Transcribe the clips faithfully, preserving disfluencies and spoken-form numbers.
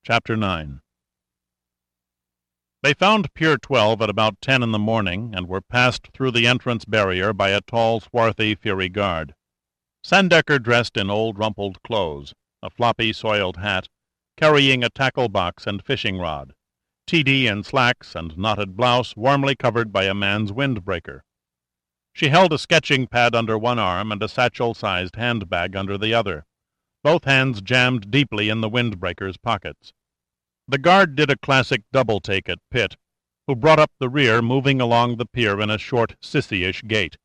Chapter nine. They found Pier twelve at about ten in the morning, and were passed through the entrance barrier by a tall, swarthy, fiery guard. Sandecker, dressed in old rumpled clothes, a floppy, soiled hat, carrying a tackle box and fishing rod. T D in slacks and knotted blouse, warmly covered by a man's windbreaker. She held a sketching pad under one arm and a satchel-sized handbag under the other, both hands jammed deeply in the windbreaker's pockets. The guard did a classic double-take at Pitt, who brought up the rear, moving along the pier in a short, sissy-ish gait.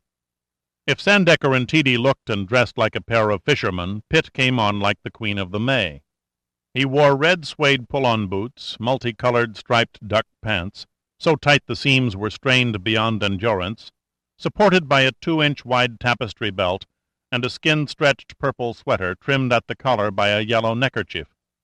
If Sandecker and T D looked and dressed like a pair of fishermen, Pitt came on like the Queen of the May. He wore red suede pull-on boots, multicolored striped duck pants, so tight the seams were strained beyond endurance, supported by a two-inch wide tapestry belt, and a skin-stretched purple sweater trimmed at the collar by a yellow neckerchief.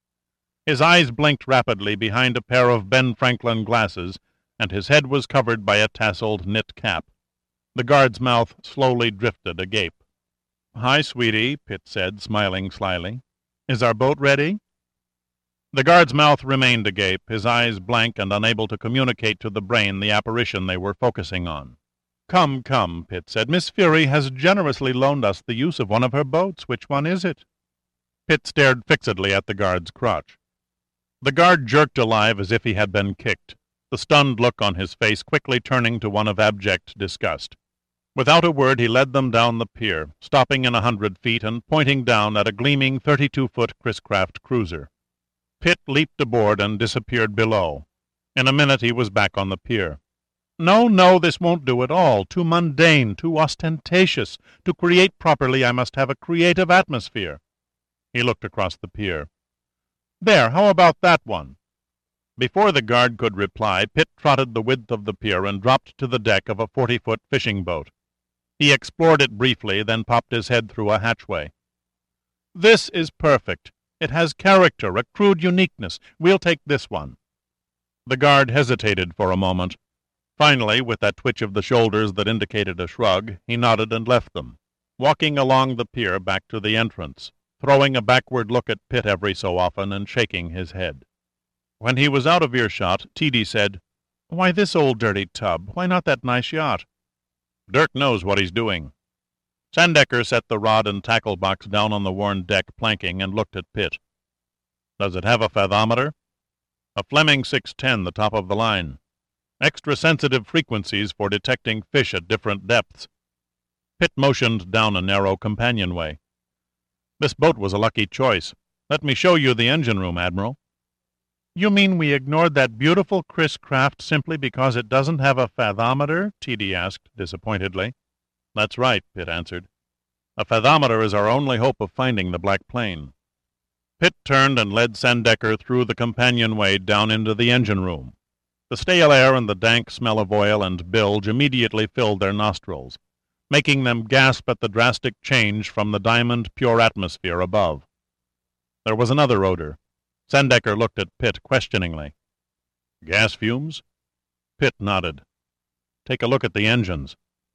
His eyes blinked rapidly behind a pair of Ben Franklin glasses, and his head was covered by a tasseled knit cap. The guard's mouth slowly drifted agape. "Hi, sweetie," Pitt said, smiling slyly. "Is our boat ready?" The guard's mouth remained agape, his eyes blank and unable to communicate to the brain the apparition they were focusing on. "Come, come," Pitt said. "Miss Fury has generously loaned us the use of one of her boats. Which one is it?" Pitt stared fixedly at the guard's crotch. The guard jerked alive as if he had been kicked, the stunned look on his face quickly turning to one of abject disgust. Without a word he led them down the pier, stopping in a hundred feet and pointing down at a gleaming thirty-two-foot Chris-Craft cruiser. Pitt leaped aboard and disappeared below. In a minute he was back on the pier. "No, no, this won't do at all. Too mundane, too ostentatious. To create properly I must have a creative atmosphere." He looked across the pier. "There, how about that one?" Before the guard could reply, Pitt trotted the width of the pier and dropped to the deck of a forty-foot fishing boat. He explored it briefly, then popped his head through a hatchway. "This is perfect. It has character, a crude uniqueness. We'll take this one." The guard hesitated for a moment. Finally, with that twitch of the shoulders that indicated a shrug, he nodded and left them, walking along the pier back to the entrance, throwing a backward look at Pitt every so often and shaking his head. When he was out of earshot, T D said, "Why this old dirty tub? Why not that nice yacht?" "Dirk knows what he's doing." Sandecker set the rod and tackle box down on the worn deck planking and looked at Pitt. "Does it have a fathometer?" "A Fleming six ten, the top of the line. Extra sensitive frequencies for detecting fish at different depths." Pitt motioned down a narrow companionway. "This boat was a lucky choice. Let me show you the engine room, Admiral." "You mean we ignored that beautiful Chris-Craft simply because it doesn't have a fathometer?" T D asked disappointedly. "That's right," Pitt answered. "A fathometer is our only hope of finding the Black Plane." Pitt turned and led Sandecker through the companionway down into the engine room. The stale air and the dank smell of oil and bilge immediately filled their nostrils, making them gasp at the drastic change from the diamond pure atmosphere above. There was another odor. Sandecker looked at Pitt questioningly. "Gas fumes?" Pitt nodded. "Take a look at the engines."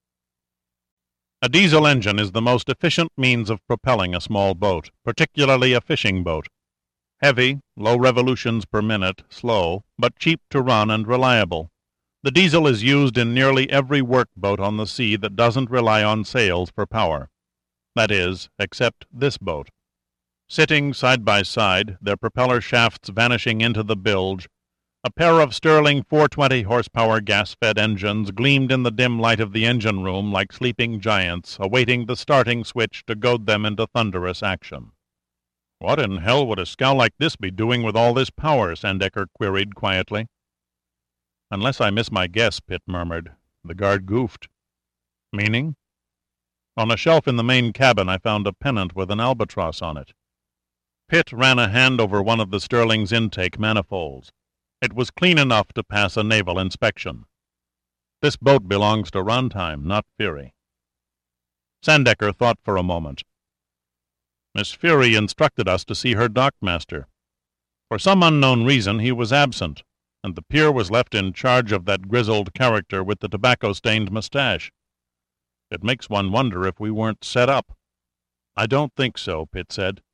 A diesel engine is the most efficient means of propelling a small boat, particularly a fishing boat. Heavy, low revolutions per minute, slow, but cheap to run and reliable. The diesel is used in nearly every workboat on the sea that doesn't rely on sails for power. That is, except this boat. Sitting side by side, their propeller shafts vanishing into the bilge, a pair of Stirling four twenty horsepower gas-fed engines gleamed in the dim light of the engine room like sleeping giants, awaiting the starting switch to goad them into thunderous action. "What in hell would a scow like this be doing with all this power?" Sandecker queried quietly. "Unless I miss my guess," Pitt murmured. The guard goofed. "Meaning?" "On a shelf in the main cabin I found a pennant with an albatross on it." Pitt ran a hand over one of the Stirling's intake manifolds. It was clean enough to pass a naval inspection. "This boat belongs to Runtime, not Fury." Sandecker thought for a moment. "Miss Fury instructed us to see her dockmaster. For some unknown reason he was absent, and the pier was left in charge of that grizzled character with the tobacco-stained mustache. It makes one wonder if we weren't set up." "I don't think so," Pitt said.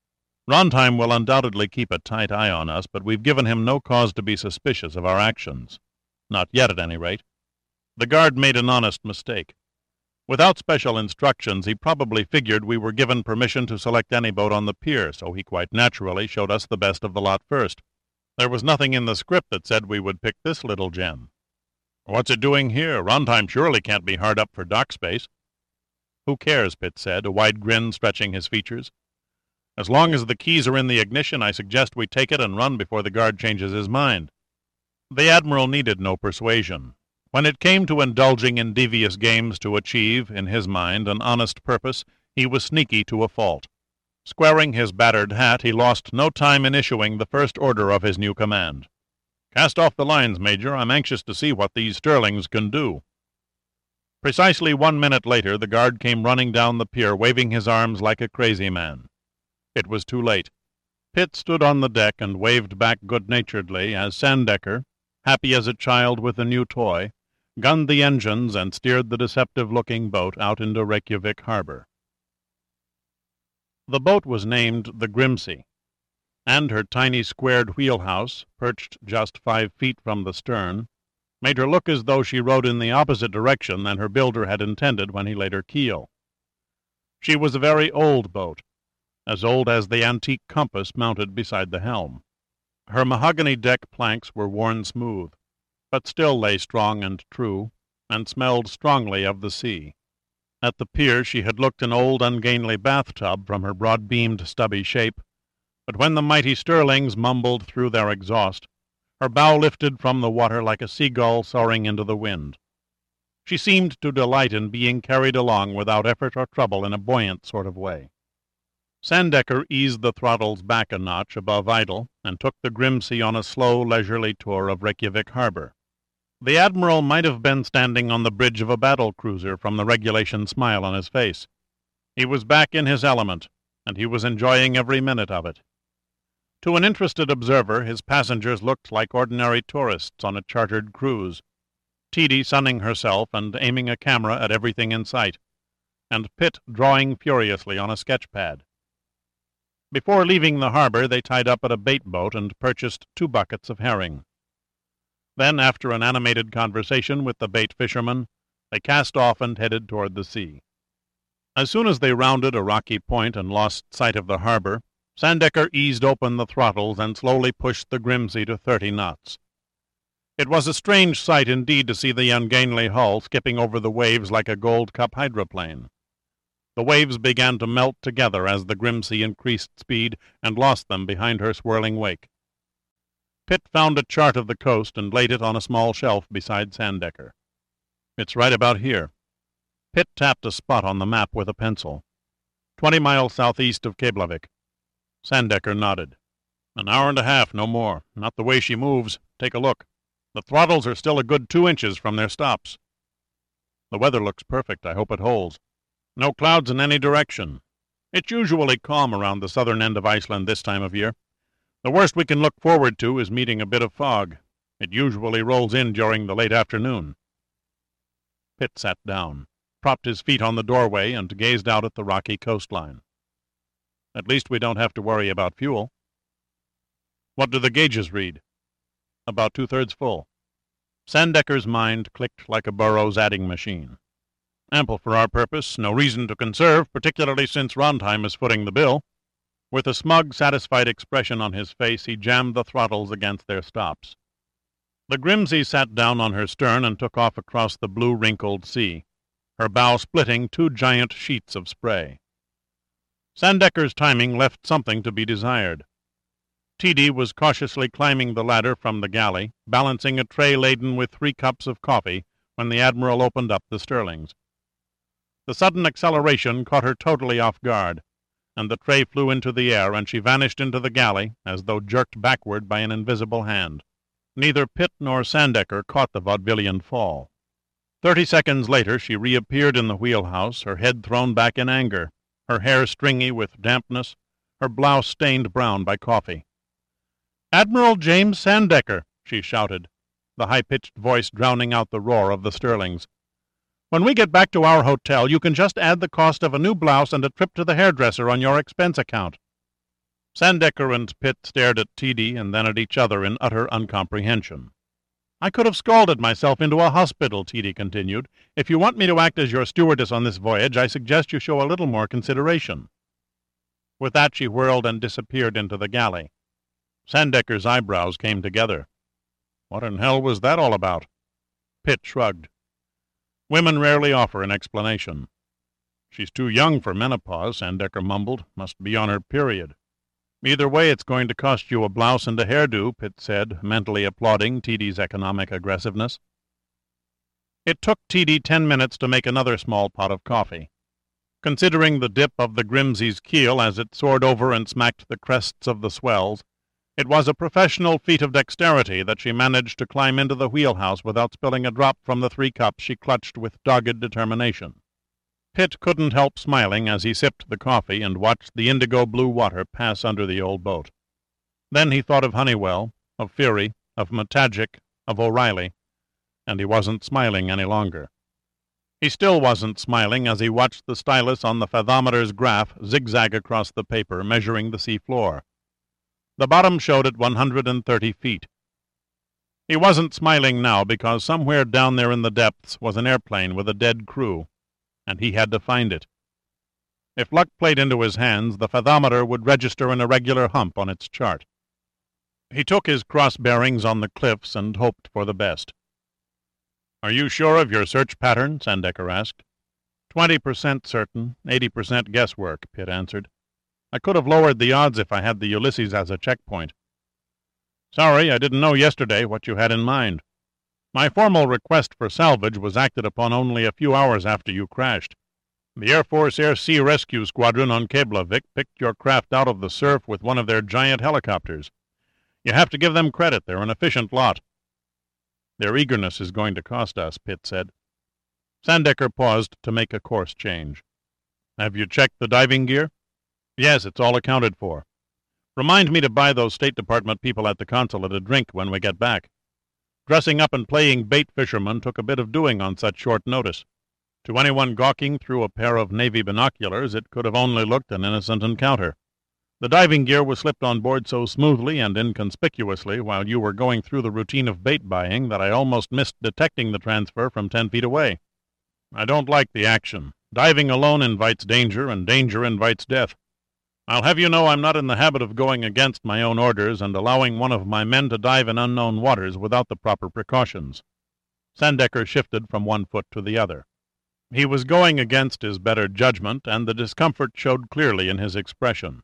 Rondheim will undoubtedly keep a tight eye on us, but we've given him no cause to be suspicious of our actions. Not yet, at any rate. The guard made an honest mistake. Without special instructions, he probably figured we were given permission to select any boat on the pier, so he quite naturally showed us the best of the lot first. There was nothing in the script that said we would pick this little gem. What's it doing here? Rondheim surely can't be hard up for dock space. Who cares, Pitt said, a wide grin stretching his features. As long as the keys are in the ignition, I suggest we take it and run before the guard changes his mind. The Admiral needed no persuasion. When it came to indulging in devious games to achieve, in his mind, an honest purpose, he was sneaky to a fault. Squaring his battered hat, he lost no time in issuing the first order of his new command. Cast off the lines, Major. I'm anxious to see what these Sterlings can do. Precisely one minute later, the guard came running down the pier, waving his arms like a crazy man. It was too late. Pitt stood on the deck and waved back good-naturedly as Sandecker, happy as a child with a new toy, gunned the engines and steered the deceptive-looking boat out into Reykjavik harbor. The boat was named the Grimsey, and her tiny squared wheelhouse, perched just five feet from the stern, made her look as though she rowed in the opposite direction than her builder had intended when he laid her keel. She was a very old boat, as old as the antique compass mounted beside the helm. Her mahogany deck planks were worn smooth, but still lay strong and true, and smelled strongly of the sea. At the pier she had looked an old ungainly bathtub from her broad-beamed stubby shape, but when the mighty Sterlings mumbled through their exhaust, her bow lifted from the water like a seagull soaring into the wind. She seemed to delight in being carried along without effort or trouble in a buoyant sort of way. Sandecker eased the throttles back a notch above idle, and took the Grimsey on a slow, leisurely tour of Reykjavik harbor. The Admiral might have been standing on the bridge of a battle-cruiser from the regulation smile on his face. He was back in his element, and he was enjoying every minute of it. To an interested observer, his passengers looked like ordinary tourists on a chartered cruise, Teedy sunning herself and aiming a camera at everything in sight, and Pitt drawing furiously on a sketch-pad. Before leaving the harbor, they tied up at a bait-boat and purchased two buckets of herring. Then, after an animated conversation with the bait fisherman, they cast off and headed toward the sea. As soon as they rounded a rocky point and lost sight of the harbor, Sandecker eased open the throttles and slowly pushed the Grimsey to thirty knots. It was a strange sight indeed to see the ungainly hull skipping over the waves like a Gold Cup hydroplane. The waves began to melt together as the Grimsey increased speed and lost them behind her swirling wake. Pitt found a chart of the coast and laid it on a small shelf beside Sandecker. "It's right about here." Pitt tapped a spot on the map with a pencil. Twenty miles southeast of Keflavik. Sandecker nodded. "An hour and a half, no more. Not the way she moves. Take a look. The throttles are still a good two inches from their stops. The weather looks perfect. I hope it holds. No clouds in any direction. It's usually calm around the southern end of Iceland this time of year. The worst we can look forward to is meeting a bit of fog. It usually rolls in during the late afternoon." Pitt sat down, propped his feet on the doorway, and gazed out at the rocky coastline. "At least we don't have to worry about fuel." "What do the gauges read?" "About two-thirds full." Sandecker's mind clicked like a Burroughs adding machine. "Ample for our purpose. No reason to conserve, particularly since Rondheim is footing the bill." With a smug, satisfied expression on his face, he jammed the throttles against their stops. The Grimsey sat down on her stern and took off across the blue, wrinkled sea, her bow splitting two giant sheets of spray. Sandecker's timing left something to be desired. Teedy was cautiously climbing the ladder from the galley, balancing a tray laden with three cups of coffee, when the Admiral opened up the Sterlings. The sudden acceleration caught her totally off guard, and the tray flew into the air, and she vanished into the galley, as though jerked backward by an invisible hand. Neither Pitt nor Sandecker caught the vaudevillian fall. Thirty seconds later she reappeared in the wheelhouse, her head thrown back in anger, her hair stringy with dampness, her blouse stained brown by coffee. "Admiral James Sandecker!" she shouted, the high-pitched voice drowning out the roar of the Sterlings. "When we get back to our hotel, you can just add the cost of a new blouse and a trip to the hairdresser on your expense account." Sandecker and Pitt stared at Teedy and then at each other in utter uncomprehension. "I could have scalded myself into a hospital," Teedy continued. "If you want me to act as your stewardess on this voyage, I suggest you show a little more consideration." With that she whirled and disappeared into the galley. Sandecker's eyebrows came together. What in hell was that all about? Pitt shrugged. Women rarely offer an explanation. "She's too young for menopause," Sandecker mumbled. "Must be on her period." "Either way, it's going to cost you a blouse and a hairdo," Pitt said, mentally applauding Teedy's economic aggressiveness. It took Teedy ten minutes to make another small pot of coffee. Considering the dip of the Grimsey's keel as it soared over and smacked the crests of the swells, it was a professional feat of dexterity that she managed to climb into the wheelhouse without spilling a drop from the three cups she clutched with dogged determination. Pitt couldn't help smiling as he sipped the coffee and watched the indigo-blue water pass under the old boat. Then he thought of Honeywell, of Feary, of Matagic, of O'Reilly, and he wasn't smiling any longer. He still wasn't smiling as he watched the stylus on the fathometer's graph zigzag across the paper, measuring the sea floor. The bottom showed at one hundred and thirty feet. He wasn't smiling now because somewhere down there in the depths was an airplane with a dead crew, and he had to find it. If luck played into his hands, the fathometer would register an irregular hump on its chart. He took his cross bearings on the cliffs and hoped for the best. "Are you sure of your search pattern?" Sandecker asked. Twenty percent certain, eighty percent guesswork," Pitt answered. "I could have lowered the odds if I had the Ulysses as a checkpoint." "Sorry, I didn't know yesterday what you had in mind. My formal request for salvage was acted upon only a few hours after you crashed. The Air Force Air Sea Rescue Squadron on Keflavik picked your craft out of the surf with one of their giant helicopters. You have to give them credit. They're an efficient lot." "Their eagerness is going to cost us," Pitt said. Sandecker paused to make a course change. "Have you checked the diving gear?" "Yes, it's all accounted for. Remind me to buy those State Department people at the consulate a drink when we get back. Dressing up and playing bait fisherman took a bit of doing on such short notice. To anyone gawking through a pair of Navy binoculars, it could have only looked an innocent encounter. The diving gear was slipped on board so smoothly and inconspicuously while you were going through the routine of bait buying that I almost missed detecting the transfer from ten feet away. I don't like the action. Diving alone invites danger, and danger invites death. I'll have you know I'm not in the habit of going against my own orders and allowing one of my men to dive in unknown waters without the proper precautions." Sandecker shifted from one foot to the other. He was going against his better judgment, and the discomfort showed clearly in his expression.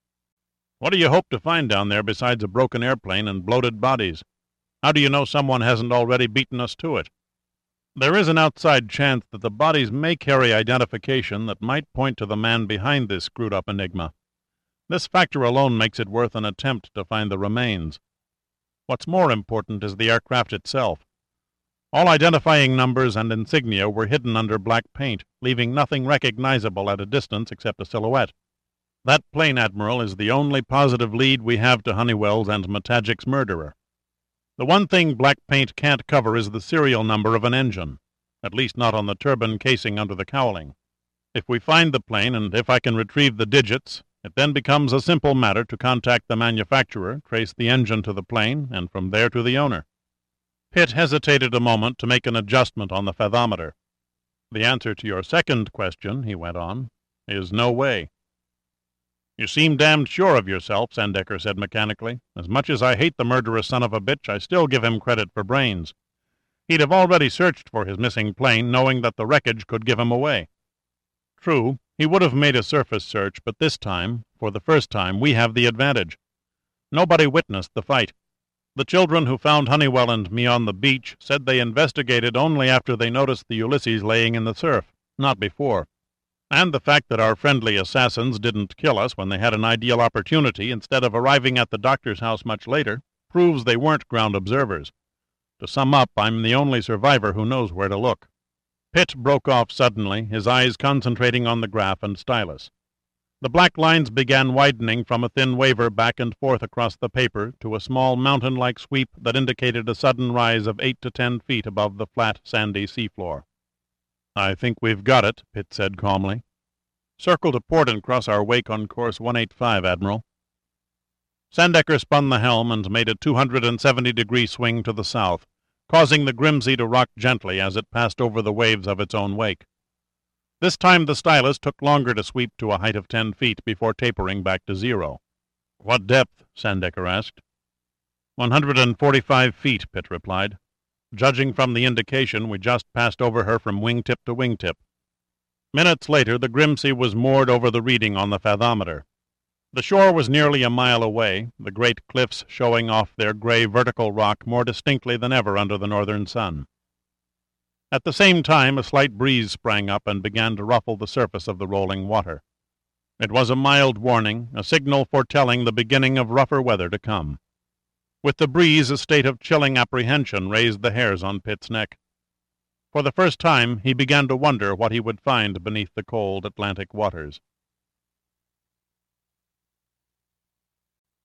"What do you hope to find down there besides a broken airplane and bloated bodies? How do you know someone hasn't already beaten us to it?" "There is an outside chance that the bodies may carry identification that might point to the man behind this screwed-up enigma. This factor alone makes it worth an attempt to find the remains. What's more important is the aircraft itself. All identifying numbers and insignia were hidden under black paint, leaving nothing recognizable at a distance except a silhouette. That plane, Admiral, is the only positive lead we have to Honeywell's and Matagic's murderer. The one thing black paint can't cover is the serial number of an engine, at least not on the turbine casing under the cowling. If we find the plane, and if I can retrieve the digits, it then becomes a simple matter to contact the manufacturer, trace the engine to the plane, and from there to the owner." Pitt hesitated a moment to make an adjustment on the fathometer. "The answer to your second question," he went on, "is no way." "You seem damned sure of yourself," Sandecker said mechanically. "As much as I hate the murderous son of a bitch, I still give him credit for brains. He'd have already searched for his missing plane, knowing that the wreckage could give him away. True, he would have made a surface search, but this time, for the first time, we have the advantage. Nobody witnessed the fight. The children who found Honeywell and me on the beach said they investigated only after they noticed the Ulysses laying in the surf, not before. And the fact that our friendly assassins didn't kill us when they had an ideal opportunity instead of arriving at the doctor's house much later proves they weren't ground observers. To sum up, I'm the only survivor who knows where to look." Pitt broke off suddenly, his eyes concentrating on the graph and stylus. The black lines began widening from a thin waver back and forth across the paper to a small mountain-like sweep that indicated a sudden rise of eight to ten feet above the flat, sandy seafloor. "I think we've got it," Pitt said calmly. "Circle to port and cross our wake on course one eighty-five, Admiral." Sandecker spun the helm and made a two hundred seventy degree swing to the south, causing the Grimsey to rock gently as it passed over the waves of its own wake. This time the Stylus took longer to sweep to a height of ten feet before tapering back to zero. "What depth?" Sandecker asked. One hundred and forty-five feet, Pitt replied. "Judging from the indication, we just passed over her from wingtip to wingtip." Minutes later the Grimsey was moored over the reading on the fathometer. The shore was nearly a mile away, the great cliffs showing off their gray vertical rock more distinctly than ever under the northern sun. At the same time a slight breeze sprang up and began to ruffle the surface of the rolling water. It was a mild warning, a signal foretelling the beginning of rougher weather to come. With the breeze a state of chilling apprehension raised the hairs on Pitt's neck. For the first time he began to wonder what he would find beneath the cold Atlantic waters.